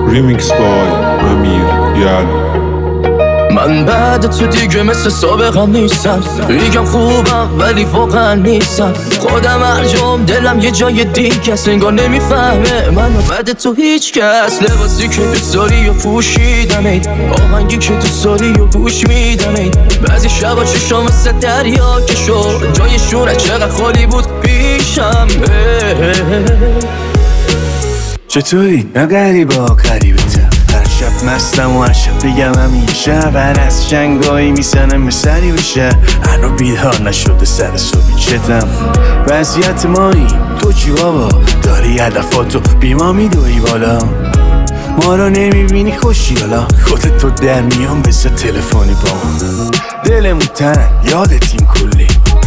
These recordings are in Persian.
ریمیکس بای امیر یعلا. من بعد تو دیگه مثل سابقم نیستم، میگم خوبم ولی واقعا نیستم. خودم ارجام دلم یه جای دیگه است، انگار نمیفهمه من بعد تو هیچ کس. لباسی که دوست داری و پوشیدم اید، آهنگی که دوست داری و گوش میدم اید. بعضی شبا چشام مثل دریا که شد جایشونه چقدر خالی بود پیشم. چطوری؟ نه غریبا غریبتم، هر شب مستم و هر شب بگم همین شب هر از جنگایی میزنم به سری بشه. هنو بیدار نشده سر صبحی چتم وضعیت مایی. تو چی بابا؟ داری هدفاتو بیما میدوی بالا، ما رو نمیبینی خوشی حالا خودت تو در میان بسه تلفنی با من. دلمون تنگ یادت این کلی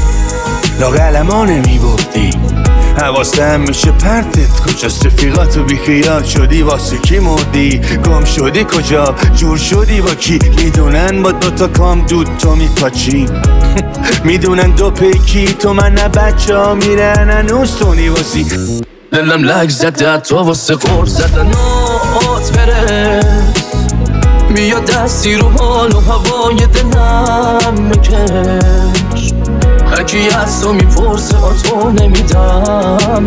لاغل ما نمیبردی، حواستم میشه پرتت کجاست. رفیقاتو بیخیال شدی واسه کی مردی؟ گم شدی کجا؟ جور شدی با کی؟ میدونن با دوتا کام دود تو میپاچی میدونن دو پیکی تو من نه بچه ها میرن هنوز تو نیوازی. دلم لگ زده تو واسه غور زدن نات برس، میاد دستی رو حال و هوای دلم مکش. هرکی از تو میپرسه تو نمیدم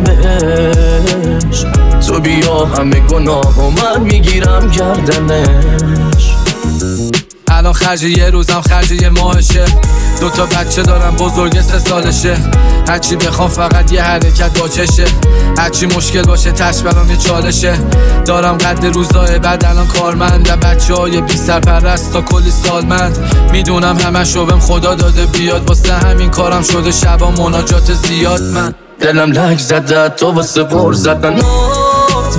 بهش. تو بیا همه گناه و من میگیرم گردنش. الان خرج یه روزم خرج یه ماهشه، دوتا بچه دارم بزرگ 3 سالشه. هرچی بخوام فقط یه حرکت با چشه، هرچی مشکل باشه تش برام یه چالشه. دارم قد روزای بعد الان کارمند، بچه های بی سرپرست تا کلی سالمند. میدونم همشو بهم خدا داده بیاد، واسه همین کارم شده شبا مناجات زیاد. من دلم لگ زده تو واسه غور زدن نات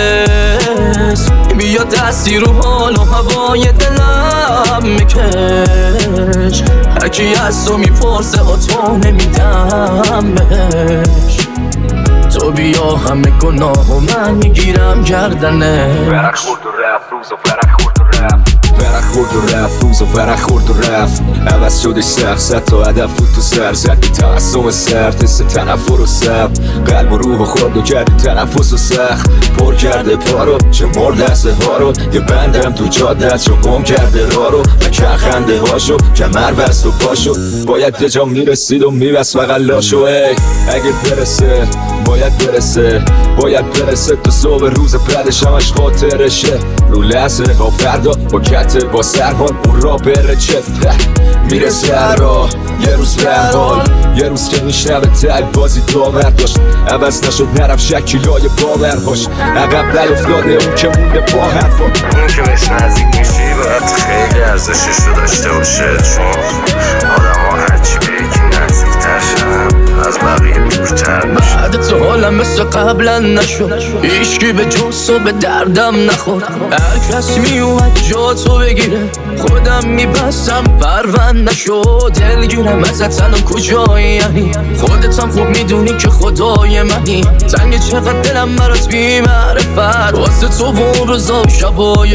برس، بیا دستی رو حال و هوای دلم مکش. هرکی از تو میپرسه تو نمیدم بهش. تو بیا همه گناه و من میگیرم گردنش. ورق خورد و رفت روز و ورق خورد و رفت، ورق خورد و رفت روز و ورق خورد و رفت. عوض شدش سخت زد تا هدف بود تو سر زدی تعصم سرد حس تنفر و سب. قلب و روح و خورد و کردی تنفس و سخت پر کرده پارو چه مرد دسته ها رو. یه بندم تو جاده از چون گم کرده را رو نکر خنده هاشو کمر بست و پاشو. باید به جا میرسید و میبست فقط لاشو. اگه برسه باید برسه، باید برسه تا صبح روز بعدش همش خاطرشه. رو لحظه ها فردا با کته با سرحال اون را بره چفت میرسه هر راه. یه روز به حال یه روز که میشنوه تک بازی داور داشت، عوض نشد نرفت شکلای باورهاش. عقب در افتاده اون که مونده با حرفا. اون که بهش نزدیک میشی باید خیلی ارزشش رو داشته باشه، چون آدم ها هرچی به یکی نزدیک‌تر شدن از بقیه دورتر میشه. بعد تو حالم مثل قبلا نشد، هیچکی به جز تو به دردم نخورد. هر کس میومد جا تو بگیره خودم میبستم پرون نشد. دلگیرم ازت الان کجایی یعنی؟ خودت هم خوب میدونی که خدای منی. تنگ چقدر دلم برات بی معرفت، واسه تو اون روزا و شبای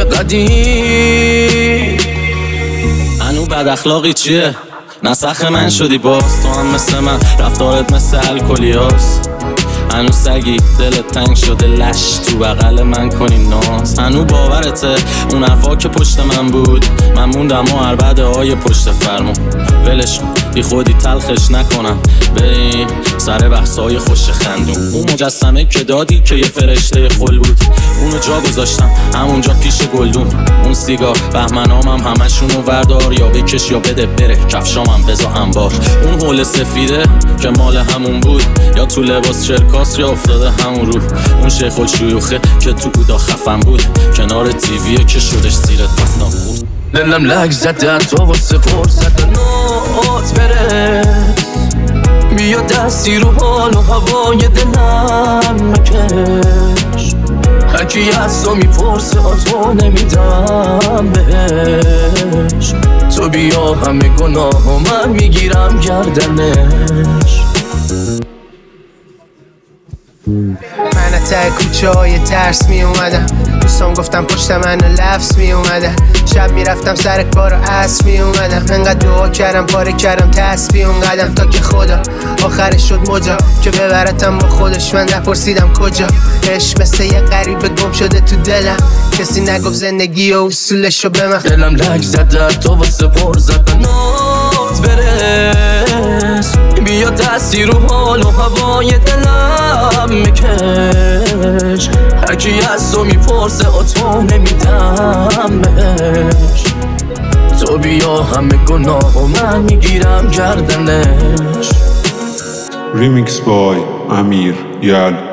قدیم. هنو بد اخلاقی چیه؟ نسخ من شدی باز، تو هم مثل من رفتارت مثل الکلیاست. هنو سگی دلت تنگ شده لش تو بغل من کنی ناز. هنو باورته اون حرفا که پشت من بود، من موندم و عربده های پشت فرمون. ولش بی خودی تلخش نکنم بریم سر بحثای خوش خندون. اون مجسمه که دادی که یه فرشته خل بود، اونو جا گذاشتم همونجا پیش گلدون. اون سیگار بهمنامم همشونو وردار، یا بکش یا بده بره کفشامم بزا انبار. اون حول سفیده که مال همون بود، یا تو لباس چرکاس یا افتاده همون رو. اون شیخ الشیوخه که تو بودا خفن بود، کنار تیویه که شدش زیرت بستم خورد. دلم لگ زده تو واسه غور زدن نات برس، بیا دستی رو حال و هوای دلم مکش. هرکی از تو میپرسه تو نمیدم بهش. تو بیا همه گناه و من میگیرم گردنش. من ته کوچه های درس می اومدم، دوستان گفتم پشت من لفظ می اومدن، شب می رفتم سر کار و عصر می اومدم، انقدر دعا کردم پاره کردم تسبیح اون قدم تا که خدا آخرش شد مجا که ببرتم با خودش. من نپرسیدم کجا، عشق مثل یه غریبه گم شده تو دلم، کسی نگفت زندگی و اصولشو به من. دلم لک زد در تو واسه پر زدن نات برس، بیا دستی رو حال و هوای دلم مکش، هرکی از تو میپرسه تو نمیدم بهش، تو بیا همه گناه و من میگیرم گردنش. ریمیکس بای امیر یل.